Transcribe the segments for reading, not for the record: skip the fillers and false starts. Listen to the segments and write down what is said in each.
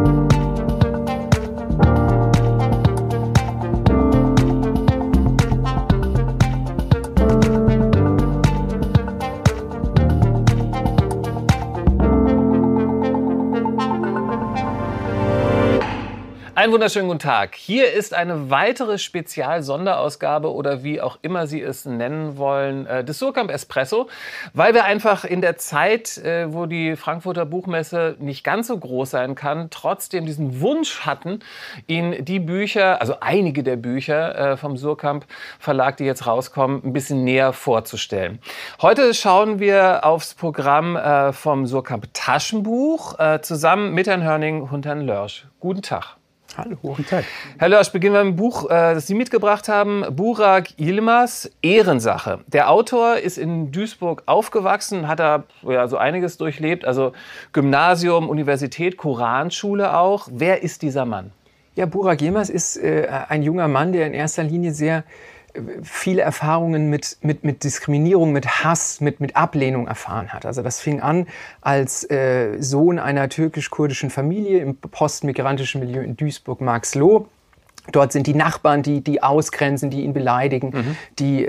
Einen wunderschönen guten Tag. Hier ist eine weitere Spezial-Sonderausgabe oder wie auch immer Sie es nennen wollen, des Suhrkamp Espresso, weil wir einfach in der Zeit, wo die Frankfurter Buchmesse nicht ganz so groß sein kann, trotzdem diesen Wunsch hatten, Ihnen die Bücher, also einige der Bücher vom Suhrkamp Verlag, die jetzt rauskommen, ein bisschen näher vorzustellen. Heute schauen wir aufs Programm vom Suhrkamp Taschenbuch zusammen mit Herrn Hörning und Herrn Lörsch. Guten Tag. Hallo, guten Tag. Herr Lörsch, beginnen wir mit dem Buch, das Sie mitgebracht haben, Burak Yilmaz, Ehrensache. Der Autor ist in Duisburg aufgewachsen, hat da so einiges durchlebt, also Gymnasium, Universität, Koranschule auch. Wer ist dieser Mann? Ja, Burak Yilmaz ist ein junger Mann, der in erster Linie sehr viele Erfahrungen mit Diskriminierung, mit Hass, mit Ablehnung erfahren hat. Also das fing an als Sohn einer türkisch-kurdischen Familie im postmigrantischen Milieu in Duisburg-Marxloh. Dort sind die Nachbarn, die ausgrenzen, die ihn beleidigen, die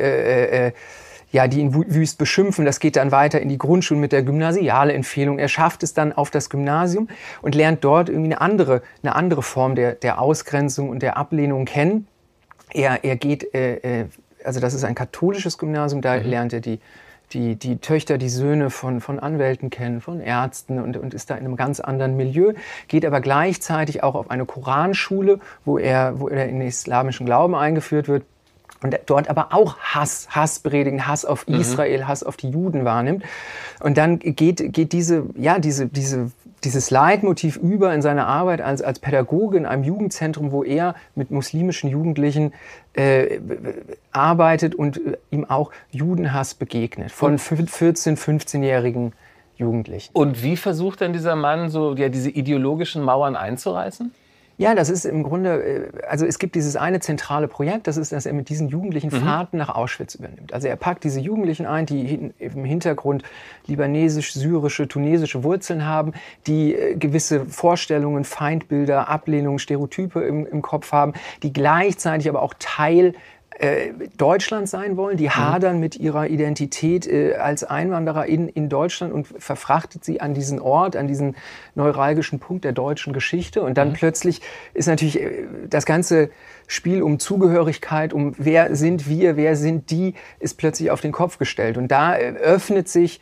ihn wüst beschimpfen. Das geht dann weiter in die Grundschule mit der Gymnasialempfehlung. Er schafft es dann auf das Gymnasium und lernt dort irgendwie eine andere Form der Ausgrenzung und der Ablehnung kennen. Er geht, also das ist ein katholisches Gymnasium, da lernt er die Töchter, die Söhne von Anwälten kennen, von Ärzten und ist da in einem ganz anderen Milieu, geht aber gleichzeitig auch auf eine Koranschule, wo er in den islamischen Glauben eingeführt wird. Und dort aber auch Hass predigen, Hass auf Israel, Hass auf die Juden wahrnimmt. Und dann geht dieses Leitmotiv über in seine Arbeit als Pädagoge in einem Jugendzentrum, wo er mit muslimischen Jugendlichen arbeitet und ihm auch Judenhass begegnet von 14-, 15-jährigen Jugendlichen. Und wie versucht denn dieser Mann diese ideologischen Mauern einzureißen? Ja, das ist im Grunde, also es gibt dieses eine zentrale Projekt, das ist, dass er mit diesen Jugendlichen Fahrten nach Auschwitz übernimmt. Also er packt diese Jugendlichen ein, die im Hintergrund libanesisch-syrische, tunesische Wurzeln haben, die gewisse Vorstellungen, Feindbilder, Ablehnungen, Stereotype im Kopf haben, die gleichzeitig aber auch Teil Deutschland sein wollen, die hadern mit ihrer Identität als Einwanderer in Deutschland und verfrachtet sie an diesen Ort, an diesen neuralgischen Punkt der deutschen Geschichte. Und dann plötzlich ist natürlich das ganze Spiel um Zugehörigkeit, um wer sind wir, wer sind die, ist plötzlich auf den Kopf gestellt. Und da öffnet sich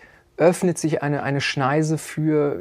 eine Schneise für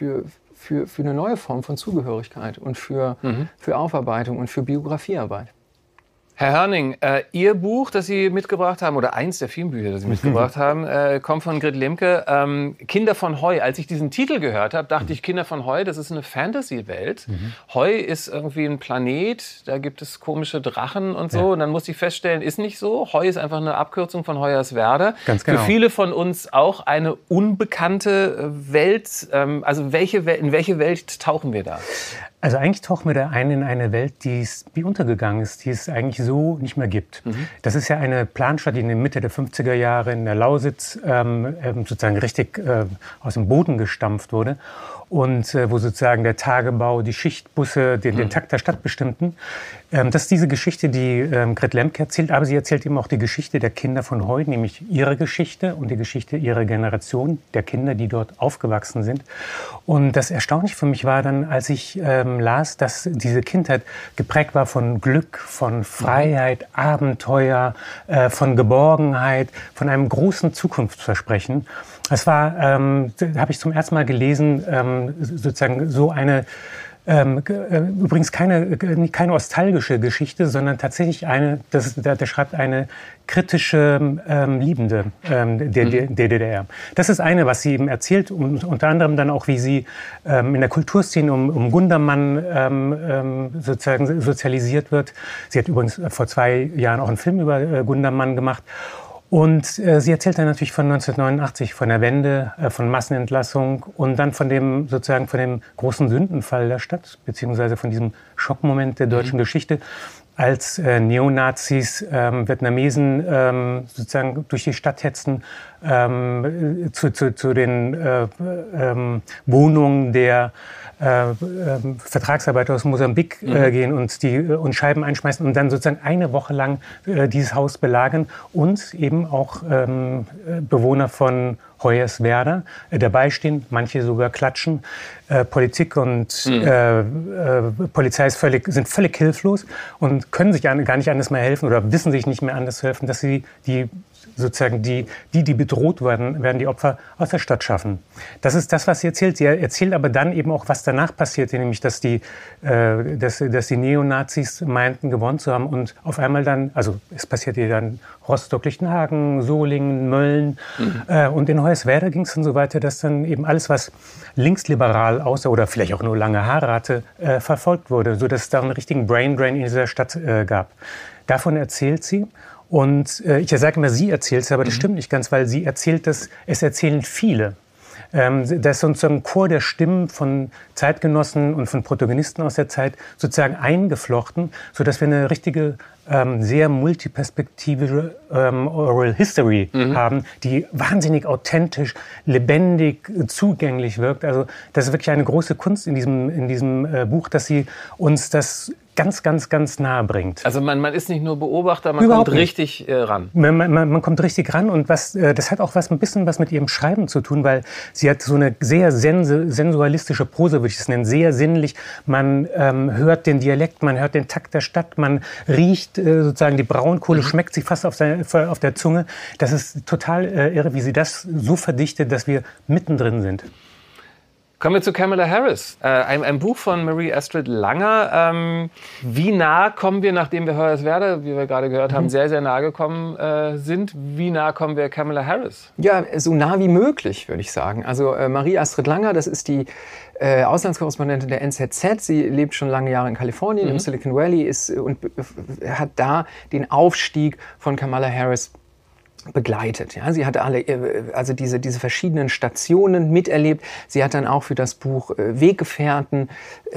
eine neue Form von Zugehörigkeit und für Aufarbeitung und für Biografiearbeit. Herr Hörning, Ihr Buch, das Sie mitgebracht haben, oder eins der vielen Bücher, das Sie mitgebracht haben, kommt von Grit Lemke, Kinder von Heu. Als ich diesen Titel gehört habe, dachte ich, Kinder von Heu, das ist eine Fantasy-Welt. Heu ist irgendwie ein Planet, da gibt es komische Drachen und so. Ja. Und dann musste ich feststellen, ist nicht so. Heu ist einfach eine Abkürzung von Hoyerswerda. Ganz genau. Für viele von uns auch eine unbekannte Welt. Also in welche Welt tauchen wir da? Also eigentlich tauchen wir da ein in eine Welt, die untergegangen ist, die es eigentlich so nicht mehr gibt. Das ist ja eine Planstadt, die in der Mitte der 50er Jahre in der Lausitz sozusagen richtig aus dem Boden gestampft wurde und wo sozusagen der Tagebau, die Schichtbusse den Takt der Stadt bestimmten. Das ist diese Geschichte, die Grit Lemke erzählt, aber sie erzählt eben auch die Geschichte der Kinder von Heu, nämlich ihre Geschichte und die Geschichte ihrer Generation, der Kinder, die dort aufgewachsen sind. Und das Erstaunliche für mich war dann, als ich las, dass diese Kindheit geprägt war von Glück, von Freiheit, Abenteuer, von Geborgenheit, von einem großen Zukunftsversprechen. Das war, habe ich zum ersten Mal gelesen, sozusagen so eine, übrigens keine nostalgische Geschichte, sondern tatsächlich der schreibt eine kritische Liebende der DDR. Das ist eine, was sie eben erzählt, und unter anderem dann auch, wie sie in der Kulturszene um Gundermann sozusagen sozialisiert wird. Sie hat übrigens vor 2 Jahren auch einen Film über Gundermann gemacht. Und sie erzählt dann natürlich von 1989, von der Wende, von Massenentlassung und dann von dem großen Sündenfall der Stadt, beziehungsweise von diesem Schockmoment der deutschen Geschichte, als Neonazis Vietnamesen sozusagen durch die Stadt hetzen, zu den Wohnungen der Vertragsarbeiter aus Mosambik gehen und Scheiben einschmeißen und dann sozusagen eine Woche lang dieses Haus belagern und eben auch Bewohner von Hoyerswerda dabei stehen, manche sogar klatschen. Politik und Polizei sind völlig hilflos und können sich gar nicht anders mehr helfen oder wissen sich nicht mehr anders zu helfen, dass sie die bedroht werden die Opfer aus der Stadt schaffen. Das ist das, was sie erzählt. Sie erzählt aber dann eben auch, was danach passierte, nämlich, dass die Neonazis meinten, gewonnen zu haben und auf einmal dann, also es passierte dann Rostock, Lichtenhagen, Solingen, Mölln und in Hoyerswerda ging es dann so weiter, dass dann eben alles, was linksliberal aussah oder vielleicht auch nur lange Haare hatte, verfolgt wurde, sodass es da einen richtigen Braindrain in dieser Stadt gab. Davon erzählt sie. Und ich sage immer, sie erzählt es, aber das stimmt nicht ganz, weil sie erzählt es erzählen viele. Das ist sozusagen ein Chor der Stimmen von Zeitgenossen und von Protagonisten aus der Zeit sozusagen eingeflochten, sodass wir eine richtige, sehr multiperspektivische Oral History haben, die wahnsinnig authentisch, lebendig, zugänglich wirkt. Also das ist wirklich eine große Kunst in diesem Buch, dass sie uns das ganz, ganz, ganz nahe bringt. Also man ist nicht nur Beobachter, man kommt richtig ran. Man kommt richtig ran und das hat auch ein bisschen was mit ihrem Schreiben zu tun, weil sie hat so eine sehr sensualistische Prosa, würde ich es nennen, sehr sinnlich. Man hört den Dialekt, man hört den Takt der Stadt, man riecht sozusagen die Braunkohle, schmeckt sie fast auf der Zunge. Das ist total irre, wie sie das so verdichtet, dass wir mittendrin sind. Kommen wir zu Kamala Harris, ein Buch von Marie Astrid Langer. Wie nah kommen wir, nachdem wir Hoyerswerda, wie wir gerade gehört haben, sehr, sehr nah gekommen sind, wie nah kommen wir Kamala Harris? Ja, so nah wie möglich, würde ich sagen. Also Marie Astrid Langer, das ist die Auslandskorrespondentin der NZZ. Sie lebt schon lange Jahre in Kalifornien, im Silicon Valley, und hat da den Aufstieg von Kamala Harris begleitet. Ja, sie hat diese verschiedenen Stationen miterlebt. Sie hat dann auch für das Buch Weggefährten,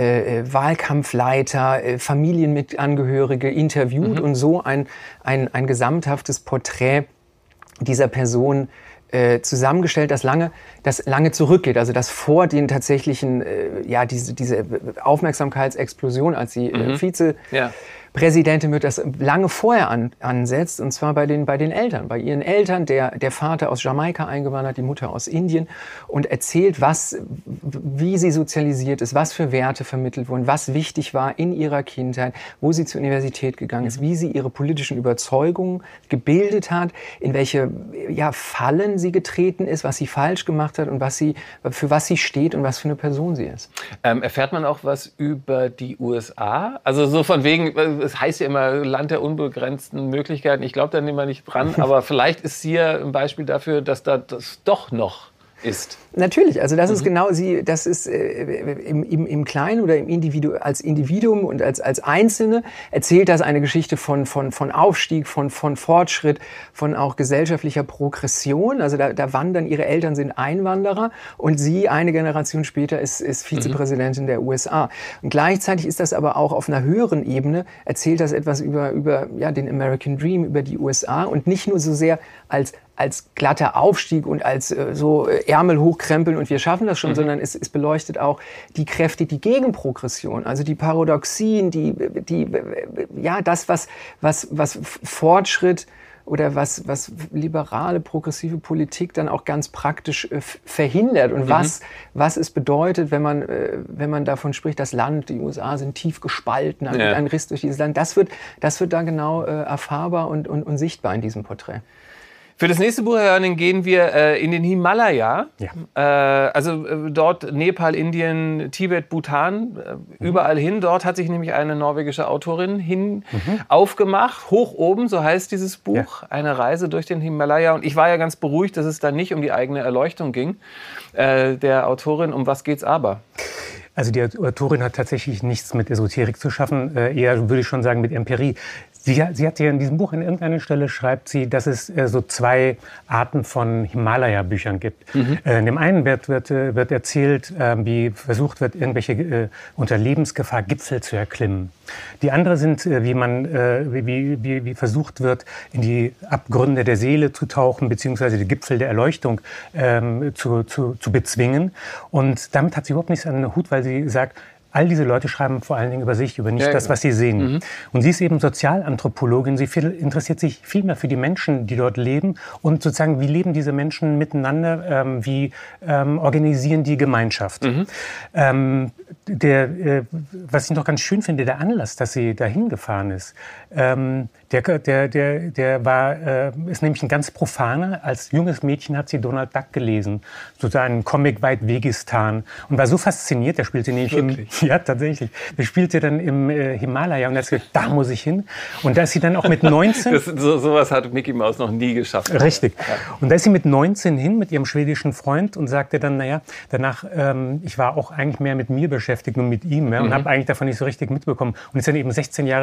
Wahlkampfleiter, Familienangehörige interviewt und so ein gesamthaftes Porträt dieser Person zusammengestellt, das lange zurückgeht, also das vor den tatsächlichen, diese Aufmerksamkeitsexplosion, als sie Vizepräsidentin wird, das lange vorher ansetzt, und zwar bei den Eltern, bei ihren Eltern, der Vater aus Jamaika eingewandert, die Mutter aus Indien, und erzählt, wie sie sozialisiert ist, was für Werte vermittelt wurden, was wichtig war in ihrer Kindheit, wo sie zur Universität gegangen ist, wie sie ihre politischen Überzeugungen gebildet hat, in welche Fallen sie getreten ist, was sie falsch gemacht hat und für was sie steht und was für eine Person sie ist. Erfährt man auch was über die USA? Also so von wegen, es heißt ja immer Land der unbegrenzten Möglichkeiten. Ich glaube da immer nicht dran, aber vielleicht ist hier ein Beispiel dafür, dass da das doch noch ist. Natürlich, also das ist genau das ist im Kleinen oder als Individuum und als Einzelne erzählt das eine Geschichte von Aufstieg, von Fortschritt, von auch gesellschaftlicher Progression. Also da wandern, ihre Eltern sind Einwanderer und sie eine Generation später ist Vizepräsidentin der USA. Und gleichzeitig ist das aber auch auf einer höheren Ebene, erzählt das etwas über den American Dream, über die USA, und nicht nur so sehr als glatter Aufstieg und als so Ärmel hochkrempeln und wir schaffen das schon, sondern es beleuchtet auch die Kräfte, die Gegenprogression, also die Paradoxien, das, was Fortschritt oder was liberale, progressive Politik dann auch ganz praktisch verhindert und was es bedeutet, wenn man davon spricht, das Land, die USA sind tief gespalten, ein Riss durch dieses Land. Das wird da genau erfahrbar und sichtbar in diesem Porträt. Für das nächste Buch, Herr Hörning, gehen wir in den Himalaya. Ja. Dort Nepal, Indien, Tibet, Bhutan, überall hin. Dort hat sich nämlich eine norwegische Autorin aufgemacht. Hoch oben, so heißt dieses Buch. Ja. Eine Reise durch den Himalaya. Und ich war ja ganz beruhigt, dass es da nicht um die eigene Erleuchtung ging. Der Autorin, um was geht's aber? Also die Autorin hat tatsächlich nichts mit Esoterik zu schaffen, eher würde ich schon sagen mit Empirie. Sie hat ja in diesem Buch, an irgendeiner Stelle schreibt sie, dass es so 2 Arten von Himalaya-Büchern gibt. In dem einen wird erzählt, wie versucht wird, irgendwelche unter Lebensgefahr Gipfel zu erklimmen. Die andere sind, wie versucht wird, in die Abgründe der Seele zu tauchen, beziehungsweise die Gipfel der Erleuchtung zu bezwingen. Und damit hat sie überhaupt nichts an den Hut, weil sie sagt, all diese Leute schreiben vor allen Dingen über sich, über nicht das, was sie sehen. Und sie ist eben Sozialanthropologin. Sie interessiert sich viel mehr für die Menschen, die dort leben und sozusagen, wie leben diese Menschen miteinander, wie organisieren die Gemeinschaft. Was ich noch ganz schön finde, der Anlass, dass sie dahin gefahren ist, ist nämlich ein ganz profaner. Als junges Mädchen hat sie Donald Duck gelesen, sozusagen einen Comic weit Wegistan, und war so fasziniert. Der spielte nämlich ja, tatsächlich. Der spielte dann im Himalaya und hat gesagt, da muss ich hin. Und da ist sie dann auch mit 19... Sowas hat Mickey Mouse noch nie geschafft. Richtig. Ja. Und da ist sie mit 19 hin, mit ihrem schwedischen Freund, und sagte dann, danach, ich war auch eigentlich mehr mit mir beschäftigt und mit ihm, und habe eigentlich davon nicht so richtig mitbekommen. Und ist dann eben 16 Jahre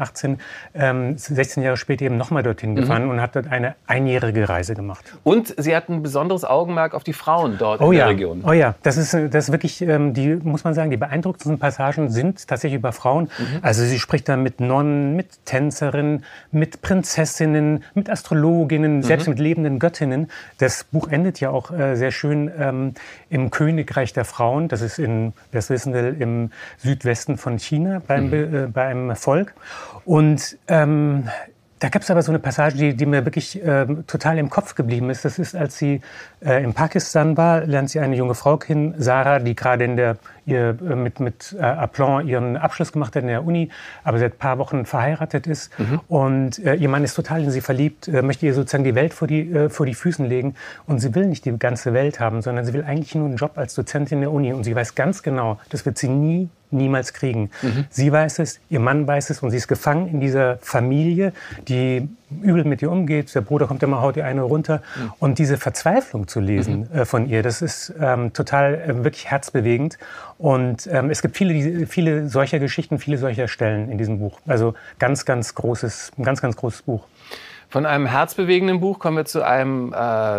später eben nochmal dorthin gefahren und hat dort eine einjährige Reise gemacht. Und sie hat ein besonderes Augenmerk auf die Frauen dort in der Region. Oh ja, das ist wirklich, muss man sagen, die beeindruckendsten Passagen sind tatsächlich über Frauen. Also sie spricht dann mit Nonnen, mit Tänzerinnen, mit Prinzessinnen, mit Astrologinnen, selbst mit lebenden Göttinnen. Das Buch endet ja auch sehr schön im Königreich der Frauen. Das ist das wissen wir, im Südwesten von China bei einem Volk. Und da gab es aber so eine Passage, die mir wirklich total im Kopf geblieben ist. Das ist, als sie in Pakistan war, lernt sie eine junge Frau kennen, Sarah, die gerade mit Aplomb ihren Abschluss gemacht hat in der Uni, aber seit ein paar Wochen verheiratet ist. Und ihr Mann ist total in sie verliebt, möchte ihr sozusagen die Welt vor die Füßen legen. Und sie will nicht die ganze Welt haben, sondern sie will eigentlich nur einen Job als Dozentin der Uni. Und sie weiß ganz genau, das wird sie niemals kriegen. Sie weiß es, ihr Mann weiß es, und sie ist gefangen in dieser Familie, die übel mit ihr umgeht. Der Bruder kommt immer, haut ihr eine runter. Und diese Verzweiflung zu lesen von ihr, das ist total wirklich herzbewegend. Und es gibt viele solcher Geschichten, viele solcher Stellen in diesem Buch. Also ein ganz großes Buch. Von einem herzbewegenden Buch kommen wir zu einem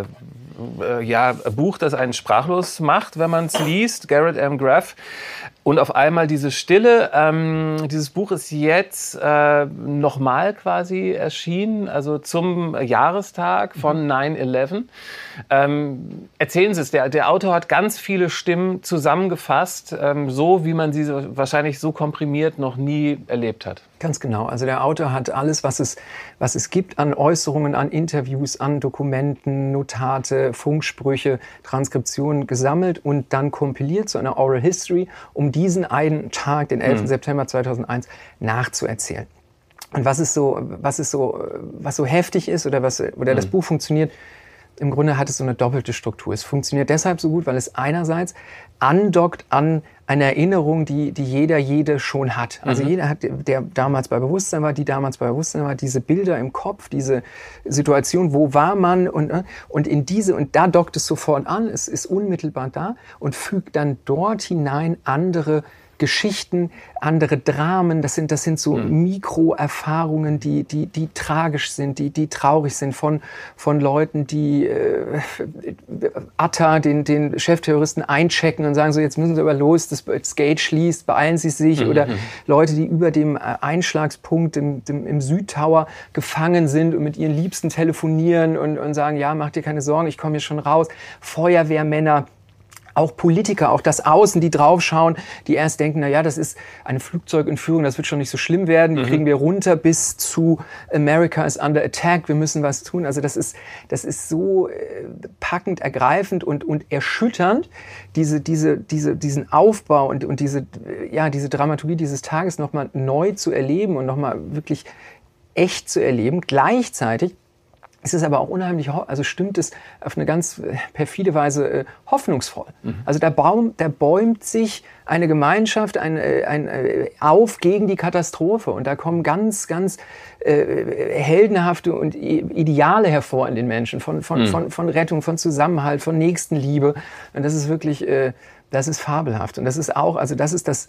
Buch, das einen sprachlos macht, wenn man es liest. Garrett M. Graff. Und auf einmal diese Stille. Dieses Buch ist jetzt nochmal quasi erschienen, also zum Jahrestag von 9/11. Erzählen Sie es, der Autor hat ganz viele Stimmen zusammengefasst, so wie man sie wahrscheinlich so komprimiert noch nie erlebt hat. Ganz genau. Also der Autor hat alles, was es gibt an Äußerungen, an Interviews, an Dokumenten, Notate, Funksprüche, Transkriptionen gesammelt und dann kompiliert zu einer Oral History, um diesen einen Tag, den 11. September 2001, nachzuerzählen. Und was so heftig ist oder das Buch funktioniert, im Grunde hat es so eine doppelte Struktur. Es funktioniert deshalb so gut, weil es einerseits andockt an eine Erinnerung, die jede schon hat. Also jeder hat, der damals bei Bewusstsein war, die damals bei Bewusstsein war, diese Bilder im Kopf, diese Situation, wo war man, und da dockt es sofort an, es ist unmittelbar da und fügt dann dort hinein andere Geschichten, andere Dramen, das sind so Mikroerfahrungen, die tragisch sind, die traurig sind von Leuten, die Atta, den Chefterroristen, einchecken und sagen so, jetzt müssen Sie aber los, das Gate schließt, beeilen Sie sich, oder Leute, die über dem Einschlagspunkt im Südtower gefangen sind und mit ihren Liebsten telefonieren und sagen, ja, mach dir keine Sorgen, ich komme hier schon raus. Feuerwehrmänner, auch Politiker, auch das Außen, die draufschauen, die erst denken, na ja, das ist eine Flugzeugentführung, das wird schon nicht so schlimm werden, die kriegen wir runter bis zu America is under attack, wir müssen was tun. Also das ist so packend, ergreifend und erschütternd, diesen Aufbau und diese Dramaturgie dieses Tages nochmal neu zu erleben und nochmal wirklich echt zu erleben. Gleichzeitig es ist aber auch unheimlich, also stimmt es auf eine ganz perfide Weise hoffnungsvoll. Also da bäumt sich eine Gemeinschaft auf gegen die Katastrophe, und da kommen ganz heldenhafte und Ideale hervor in den Menschen von Rettung, von Zusammenhalt, von Nächstenliebe, und das ist wirklich, das ist fabelhaft, und das ist auch, also das ist das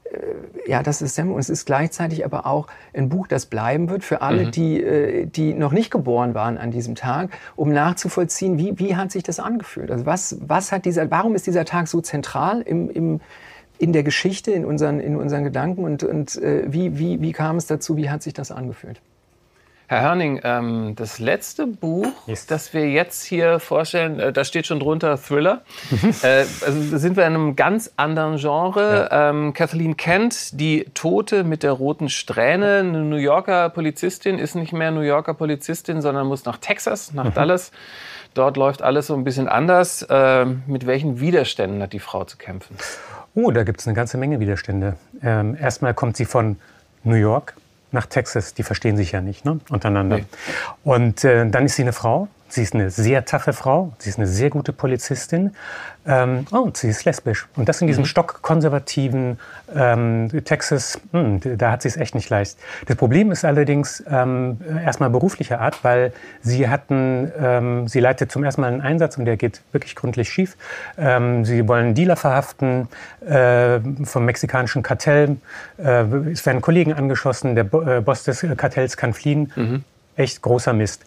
ja, das ist Semmeln. Und es ist gleichzeitig aber auch ein Buch, das bleiben wird für alle, die noch nicht geboren waren an diesem Tag, um nachzuvollziehen, wie hat sich das angefühlt? Also warum ist dieser Tag so zentral in der Geschichte, in unseren Gedanken und wie kam es dazu, wie hat sich das angefühlt? Herr Hörning, das letzte Buch, das wir jetzt hier vorstellen, da steht schon drunter Thriller. Also da sind wir in einem ganz anderen Genre. Ja. Kathleen Kent, die Tote mit der roten Strähne, eine New Yorker Polizistin, ist nicht mehr New Yorker Polizistin, sondern muss nach Texas, nach Dallas. Dort läuft alles so ein bisschen anders. Mit welchen Widerständen hat die Frau zu kämpfen? Oh, da gibt es eine ganze Menge Widerstände. Erstmal kommt sie von New York nach Texas, die verstehen sich ja nicht, ne, untereinander. Nee. Und dann ist sie eine Frau, sie ist eine sehr taffe Frau, sie ist eine sehr gute Polizistin und sie ist lesbisch. Und das in diesem stockkonservativen Texas, da hat sie es echt nicht leicht. Das Problem ist allerdings erstmal beruflicher Art, weil sie leitet zum ersten Mal einen Einsatz und der geht wirklich gründlich schief. Sie wollen einen Dealer verhaften vom mexikanischen Kartell. Es werden Kollegen angeschossen, der Boss des Kartells kann fliehen. Echt großer Mist.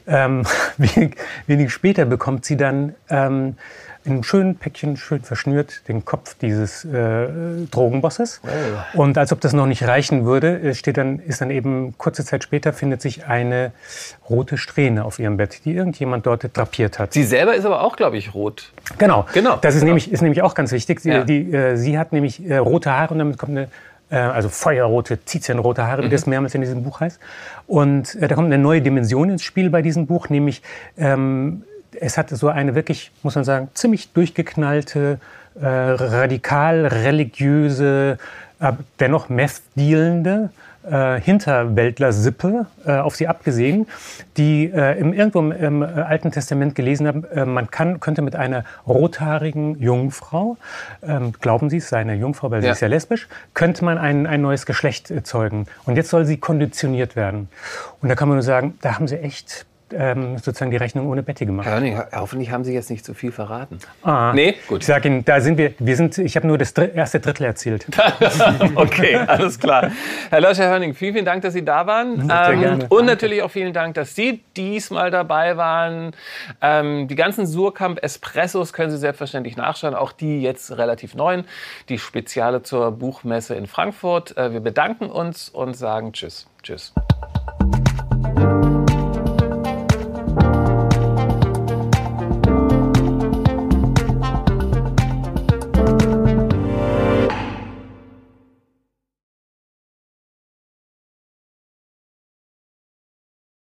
Wenig später bekommt sie dann in einem schönen Päckchen, schön verschnürt, den Kopf dieses Drogenbosses. Oh. Und als ob das noch nicht reichen würde, ist dann eben kurze Zeit später findet sich eine rote Strähne auf ihrem Bett, die irgendjemand dort drapiert hat. Sie selber ist aber auch, glaube ich, rot. Genau. Das ist nämlich auch ganz wichtig. Sie hat nämlich rote Haare und damit kommt also feuerrote, tizianrote Haare, wie das mehrmals in diesem Buch heißt. Und da kommt eine neue Dimension ins Spiel bei diesem Buch, nämlich es hat so eine wirklich, muss man sagen, ziemlich durchgeknallte, radikal religiöse, dennoch meth-dealende Hinterwäldler-Sippe auf sie abgesehen, die irgendwo im Alten Testament gelesen haben, man könnte mit einer rothaarigen Jungfrau, glauben Sie, es sei eine Jungfrau, weil sie ist ja lesbisch, könnte man ein neues Geschlecht zeugen. Und jetzt soll sie konditioniert werden. Und da kann man nur sagen, da haben sie echt sozusagen die Rechnung ohne Betty gemacht. Herr Hörning, hoffentlich haben Sie jetzt nicht zu viel verraten. Nee? Gut. Ich sage Ihnen, ich habe nur das erste Drittel erzählt. Okay, alles klar. Herr Hörning, vielen Dank, dass Sie da waren. Sehr gerne. Und natürlich auch vielen Dank, dass Sie diesmal dabei waren. Die ganzen Suhrkamp-Espressos können Sie selbstverständlich nachschauen, auch die jetzt relativ neuen, die Speziale zur Buchmesse in Frankfurt. Wir bedanken uns und sagen Tschüss. Tschüss.